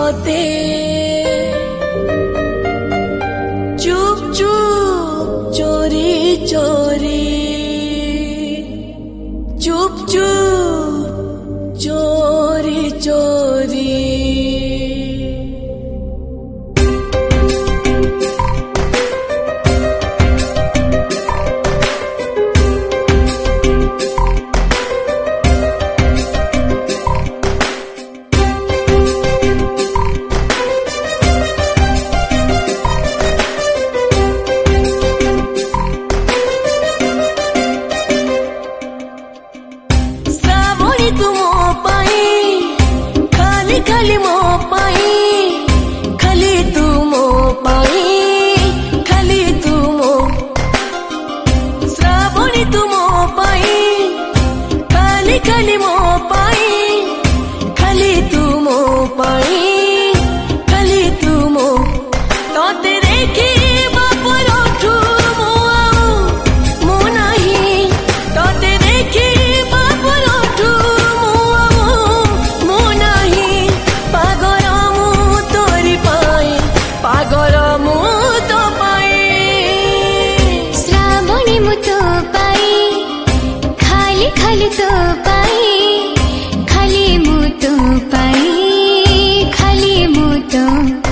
तोते चुप चुप चोरी चोरी चुप चुप चोरी चोरी खाली मो पाई खाली तू मो पाई खाली तू मो श्रावणी तू मो पाई खाली खाली मो पाई खाली तू मो पाई खाली तू मो तोते देखी बापर उठू मो नहीं तोते देखी बापर उठू पागल मु तो पाई श्रावणी मु तो पाई खाली खाली तो पाई खाली मु तो पाई खाली मु तो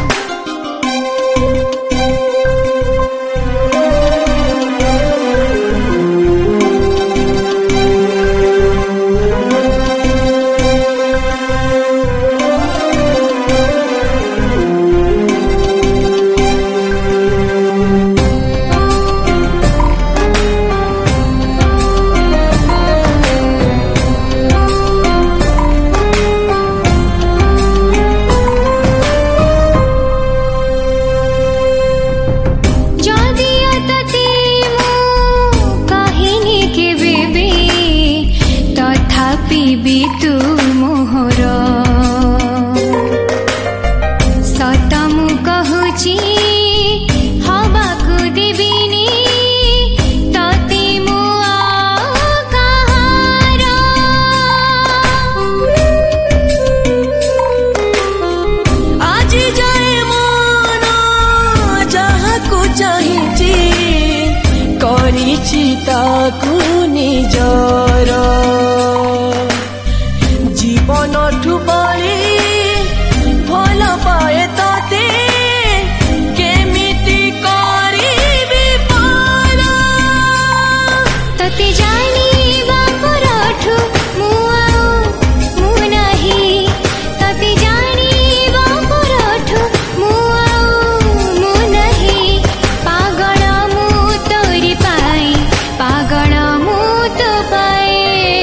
पीबी तू मोहर सत मु कहूची हवाकू देविनी तते मु कहार आज जाए मन जहाकू चाहिची करिची ताकू निजर जीवन ठुबली भल पाए तते केमिति करिबी पार तते जानी बापर ठु मु नहीं तते जानी बापर ठु मु नहीं पागल मु तोरी पाई पागल मु तो पाए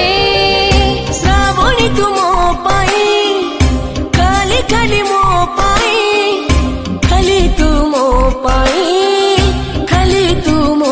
श्रावणी तू मो पाई खाली खाली मो पाई खाली तू मो पाई खाली तू मो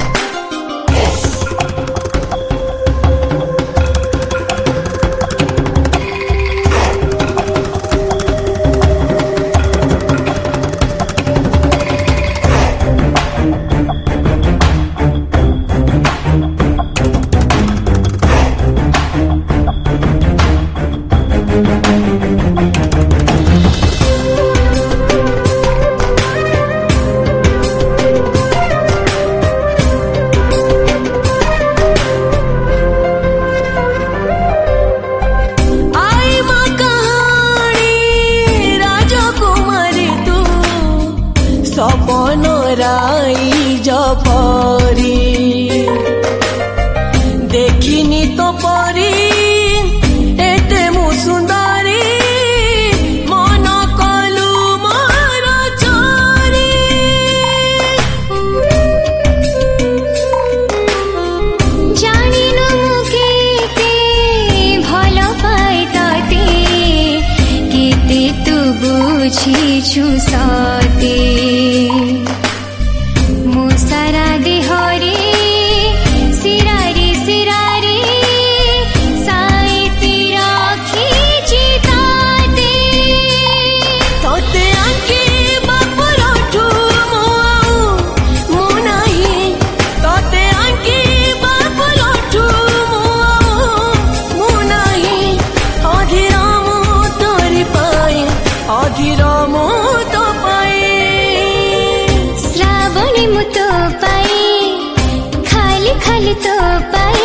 सपन राई जपरी देखिनी तो परी एते मु सुंदरी मन कलु मोर चोरी जानिनु केते भल पाई तते केते तू बुझिछु सते मु सारा देहरे सिरारी सिरारी साइती राखी ताते तोते आंकी बापर उठू मु नहीं तोते आंकी बापर उठू मु नहीं अधीर मु तोरी पाई अधीर खाली तो पाई